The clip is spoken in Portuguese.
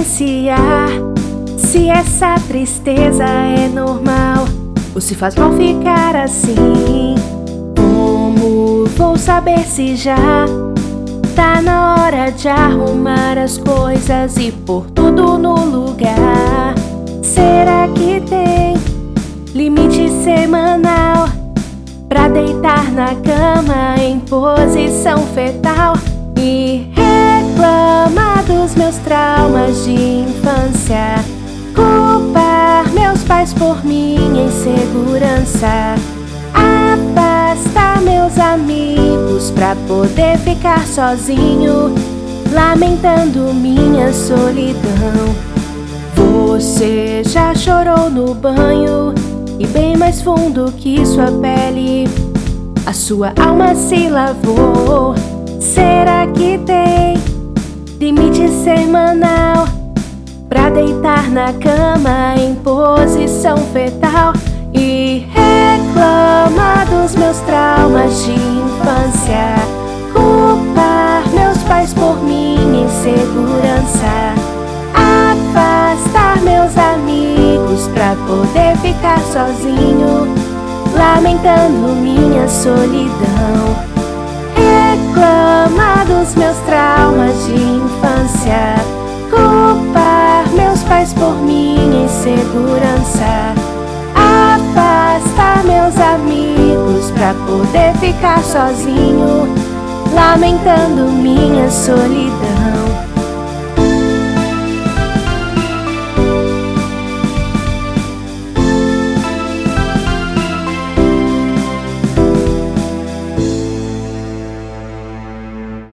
diferenciar se essa tristeza é normal ou se faz mal ficar assim. Como vou saber se já tá na hora de arrumar as coisas e pôr tudo no lugar? Será que tem limite semanal pra deitar na cama em posição fetal e reclamar dos meus traumas de infância? Culpar meus pais por minha insegurança? Afastar meus amigos pra poder ficar sozinho, lamentando minha solidão? Você já chorou no banho e bem mais fundo que sua pele a sua alma se lavou? Será que tem limite semanal pra deitar na cama em posição fetal e reclamar dos meus traumas de infância? Culpar meus pais por minha insegurança? Afastar meus amigos pra poder ficar sozinho, lamentando minha solidão? Reclamar dos meus traumas de infância? Culpar meus pais por minha insegurança? Afastar meus amigos pra poder ficar sozinho, lamentando minha solidão?